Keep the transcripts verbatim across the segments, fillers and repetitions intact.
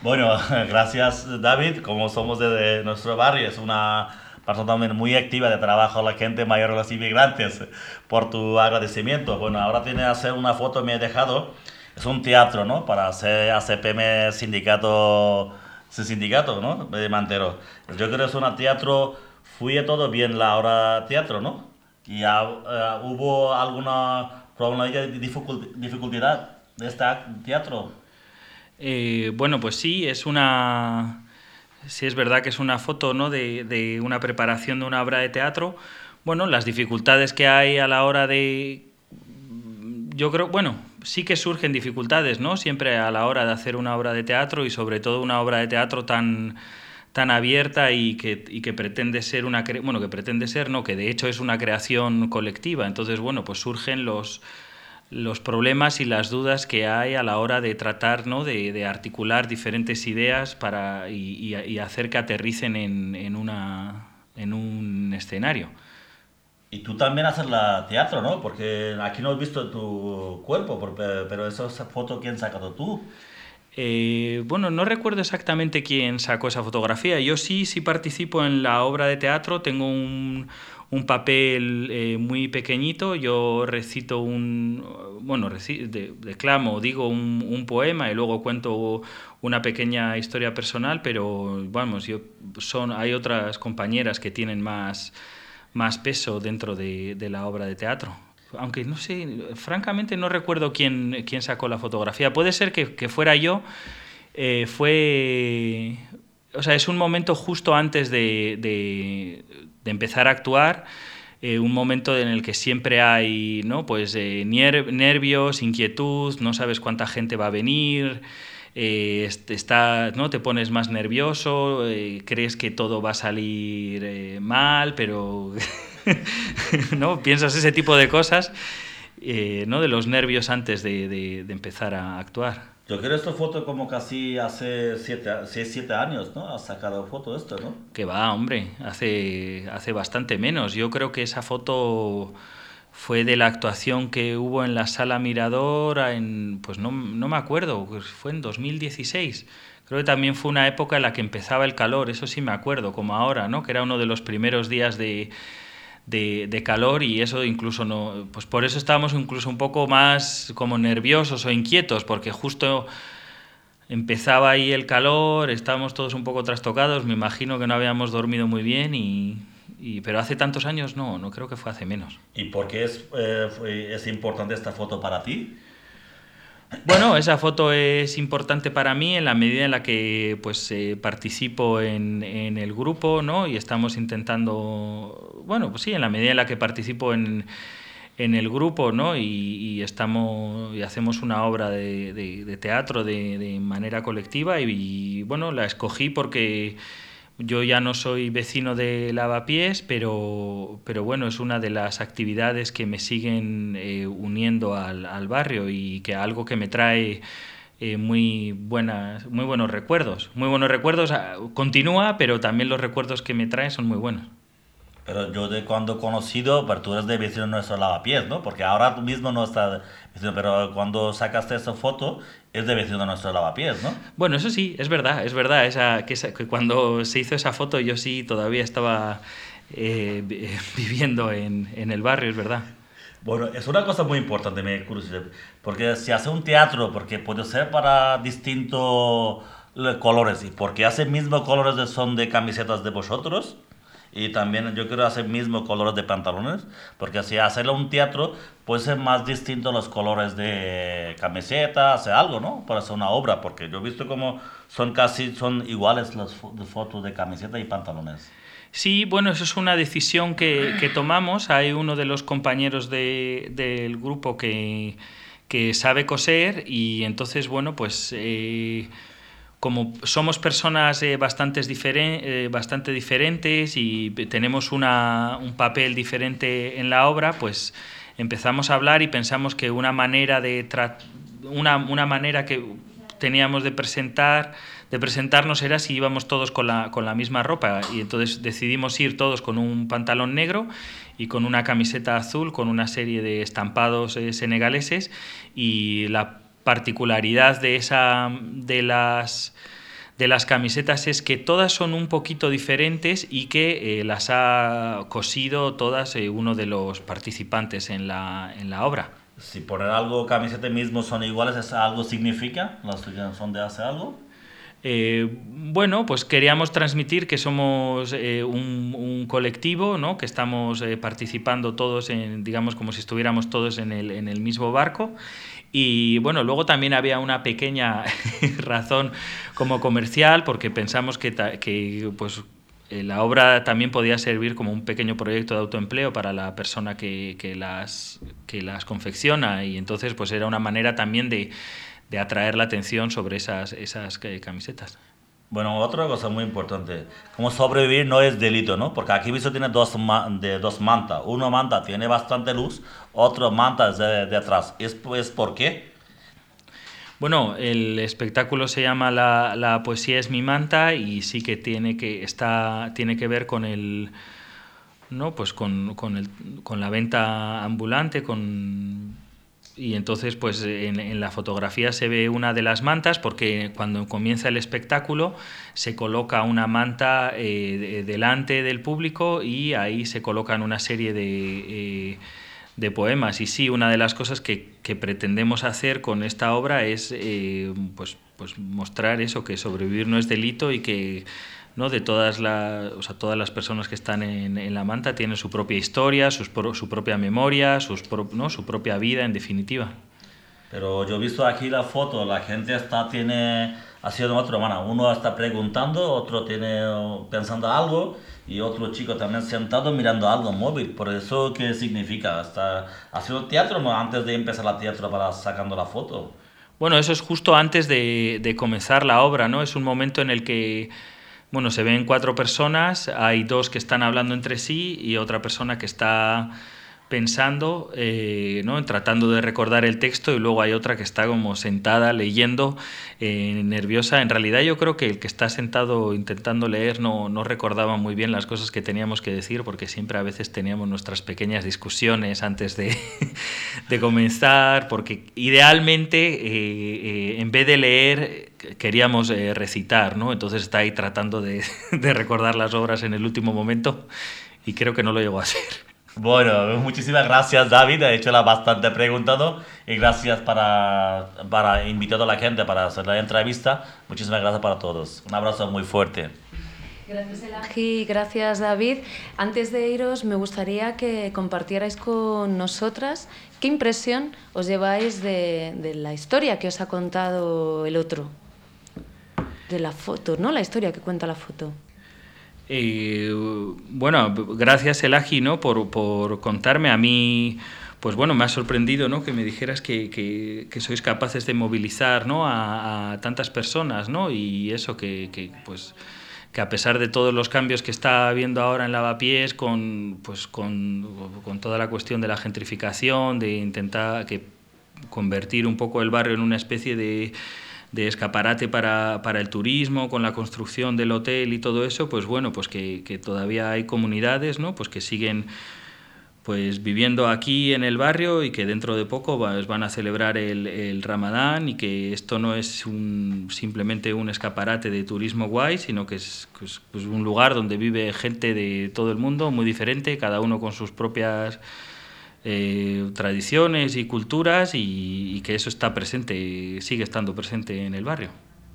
Bueno, gracias David, como somos de, de nuestro barrio, es una persona también muy activa de trabajo a la gente mayor, los inmigrantes, por tu agradecimiento. Bueno, ahora tiene que hacer una foto, me he dejado, es un teatro, ¿no? Para hacer A C P M sindicato, ese sindicato, ¿no? De Mantero. Yo creo que es un teatro, fui todo bien la hora teatro, ¿no? Y ya, eh, hubo alguna problema de dificult- dificultad de este teatro. Eh, bueno, pues sí, es una. Sí, es verdad que es una foto, ¿no? de, de una preparación de una obra de teatro. Bueno, las dificultades que hay a la hora de. Yo creo, bueno, sí que surgen dificultades, ¿no? Siempre a la hora de hacer una obra de teatro y sobre todo una obra de teatro tan tan abierta y que, y que pretende ser una bueno que pretende ser no que de hecho es una creación colectiva. Entonces, bueno, pues surgen los los problemas y las dudas que hay a la hora de tratar, ¿no? de, de articular diferentes ideas para, y, y, y hacer que aterricen en, en, una, en un escenario. Y tú también haces la teatro, ¿no? Porque aquí no he visto tu cuerpo, por- pero esa foto, ¿quién sacado tú? Eh, bueno, no recuerdo exactamente quién sacó esa fotografía. Yo sí, sí participo en la obra de teatro, tengo un, un papel eh, muy pequeñito, yo recito un, bueno, reci- de- declamo, digo un, un poema y luego cuento una pequeña historia personal, pero vamos, yo son, hay otras compañeras que tienen más, más peso dentro de, de la obra de teatro. Aunque no sé, francamente no recuerdo quién, quién sacó la fotografía. Puede ser que, que fuera yo. Eh, fue. O sea, es un momento justo antes de, de, de empezar a actuar. Eh, un momento en el que siempre hay, ¿no? Pues eh, nervios, inquietud, no sabes cuánta gente va a venir, eh, está, ¿no? Te pones más nervioso, eh, crees que todo va a salir eh, mal, pero ¿no? Piensas ese tipo de cosas, eh, ¿no? De los nervios antes de, de, de empezar a actuar. Yo quiero esta foto como casi hace siete, seis, siete años, ¿no? Has sacado foto esto, ¿no? Que va, hombre, hace, hace bastante menos. Yo creo que esa foto fue de la actuación que hubo en la Sala Mirador en, pues no, no me acuerdo, pues fue en dos mil dieciséis. Creo que también fue una época en la que empezaba el calor, eso sí me acuerdo, como ahora, ¿no? Que era uno de los primeros días de, de, de calor y eso incluso no, pues por eso estábamos incluso un poco más como nerviosos o inquietos, porque justo empezaba ahí el calor, estábamos todos un poco trastocados, me imagino que no habíamos dormido muy bien y, y pero hace tantos años no, no creo que fue hace menos. ¿Y por qué es, eh, fue- es importante esta foto para ti? Bueno, esa foto es importante para mí en la medida en la que pues eh, participo en, en el grupo, ¿no? Y estamos intentando, bueno, pues sí, en la medida en la que participo en, en el grupo, ¿no? Y, y estamos y hacemos una obra de, de- de teatro de, de manera colectiva y, y, bueno, la escogí porque yo ya no soy vecino de Lavapiés, pero, pero bueno, es una de las actividades que me siguen eh, uniendo al, al barrio y que algo que me trae eh, muy, buenas, muy buenos recuerdos. Muy buenos recuerdos, ah, continúa, pero también los recuerdos que me trae son muy buenos. Pero yo de cuando he conocido, pero tú eres de vecino de nuestro lavapiés, ¿no? Porque ahora tú mismo no estás vecino, pero cuando sacaste esa foto, es de vecino de nuestro lavapiés, ¿no? Bueno, eso sí, es verdad, es verdad, esa, que, esa- que cuando se hizo esa foto yo sí todavía estaba eh, viviendo en, en el barrio, es verdad. Bueno, es una cosa muy importante, me curiosidad, porque si hace un teatro, porque puede ser para distintos le- colores, y porque hace mismos colores de, son de camisetas de vosotros, y también yo quiero hacer mismos colores de pantalones, porque si hacerlo un teatro, puede ser más distinto los colores de camiseta, hacer algo, ¿no? Para hacer una obra, porque yo he visto como son casi, son iguales las fo- de fotos de camiseta y pantalones. Sí, bueno, eso es una decisión que, que tomamos. Hay uno de los compañeros de- del grupo que, que sabe coser y entonces, bueno, pues eh, como somos personas eh, bastantes diferen- eh, bastante diferentes y tenemos una- un papel diferente en la obra, pues empezamos a hablar y pensamos que una manera de tra- una, una manera que teníamos de presentar de presentarnos era si íbamos todos con la, con la misma ropa y entonces decidimos ir todos con un pantalón negro y con una camiseta azul con una serie de estampados eh, senegaleses y la particularidad de esa de las de las camisetas es que todas son un poquito diferentes y que eh, las ha cosido todas eh, uno de los participantes en la, en la obra. Si poner algo, camiseta mismo son iguales, ¿eso algo significa? ¿Las son de hacer algo? Eh, bueno, pues queríamos transmitir que somos eh, un, un colectivo, ¿no? Que estamos eh, participando todos, en, digamos, como si estuviéramos todos en el, en el mismo barco. Y bueno, luego también había una pequeña razón como comercial, porque pensamos que, que pues, la obra también podía servir como un pequeño proyecto de autoempleo para la persona que, que, las, que las confecciona, y entonces pues era una manera también de, de atraer la atención sobre esas, esas camisetas. Bueno, otra cosa muy importante, como sobrevivir no es delito, ¿no? Porque aquí visto tiene dos, de, dos mantas. Una manta tiene bastante luz, otra manta es de, de atrás. ¿Es, es por qué? Bueno, el espectáculo se llama la, la poesía es mi manta, y sí que tiene que, está, tiene que ver con el, ¿no? Pues con, con, el, con la venta ambulante, con... Y entonces, pues en, en la fotografía se ve una de las mantas, porque cuando comienza el espectáculo se coloca una manta eh, de, delante del público, y ahí se colocan una serie de, eh, de poemas. Y sí, una de las cosas que, que pretendemos hacer con esta obra es eh, pues, pues mostrar eso, que sobrevivir no es delito, y que... ¿no? De todas las, o sea, todas las personas que están en, en la manta tienen su propia historia, sus pro, su propia memoria, sus pro, ¿no? su propia vida, en definitiva. Pero yo he visto aquí la foto, la gente está, tiene, haciendo otra mano. Uno está preguntando, otro tiene pensando algo, y otro chico también sentado mirando algo móvil. ¿Por eso qué significa? ¿Está haciendo teatro, no? Antes de empezar el teatro para sacando la foto. Bueno, eso es justo antes de, de comenzar la obra, ¿no? Es un momento en el que... Bueno, se ven cuatro personas, hay dos que están hablando entre sí y otra persona que está pensando, eh, ¿no? Tratando de recordar el texto, y luego hay otra que está como sentada leyendo, eh, nerviosa. En realidad yo creo que el que está sentado intentando leer no, no recordaba muy bien las cosas que teníamos que decir, porque siempre a veces teníamos nuestras pequeñas discusiones antes de, de comenzar, porque idealmente eh, eh, en vez de leer queríamos eh, recitar, ¿no? Entonces está ahí tratando de, de recordar las obras en el último momento, y creo que no lo llegó a hacer. Bueno, muchísimas gracias, David. He hecho la bastante preguntado, y gracias para, para invitar a la gente para hacer la entrevista. Muchísimas gracias para todos. Un abrazo muy fuerte. Gracias, Elahi. Gracias, David. Antes de iros, me gustaría que compartierais con nosotras qué impresión os lleváis de, de la historia que os ha contado el otro. De la foto, ¿no? La historia que cuenta la foto. Eh, bueno, gracias, Elahi, ¿no? por, por contarme. A mí, pues bueno, me ha sorprendido, ¿no? Que me dijeras que, que, que sois capaces de movilizar, ¿no? a, a tantas personas, ¿no? Y eso, que, que, pues, que a pesar de todos los cambios que está habiendo ahora en Lavapiés, con, pues, con, con toda la cuestión de la gentrificación, de intentar que convertir un poco el barrio en una especie de... de escaparate para, para el turismo, con la construcción del hotel y todo eso, pues bueno, pues que, que todavía hay comunidades, ¿no? Pues que siguen pues viviendo aquí en el barrio, y que dentro de poco pues, van a celebrar el, el Ramadán, y que esto no es un, simplemente un escaparate de turismo guay, sino que es pues, pues un lugar donde vive gente de todo el mundo, muy diferente, cada uno con sus propias Eh, tradiciones y culturas, y, y que eso está presente, sigue estando presente en el barrio.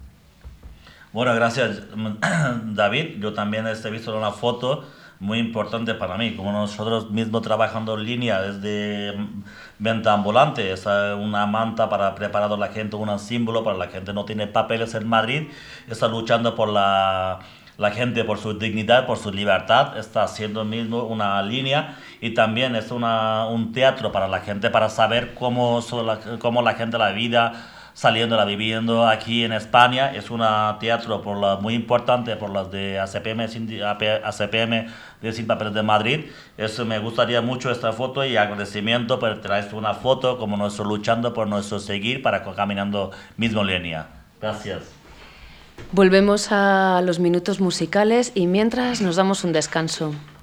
Bueno, gracias, David. Yo también he visto una foto muy importante para mí, como nosotros mismos trabajando en línea desde venta ambulante, es una manta para preparar a la gente, un símbolo para la gente no tiene papeles en Madrid, está luchando por la la gente, por su dignidad, por su libertad, está haciendo mismo una línea, y también es una, un teatro para la gente, para saber cómo, cómo la gente la vida saliendo, la viviendo aquí en España. Es un teatro por la, muy importante por las de A C P M, A C P M de Sin Papeles de Madrid. Eso me gustaría mucho, esta foto, y agradecimiento por traer una foto como nuestro luchando por nuestro seguir para caminando mismo línea. Gracias. Volvemos a los minutos musicales, y mientras nos damos un descanso.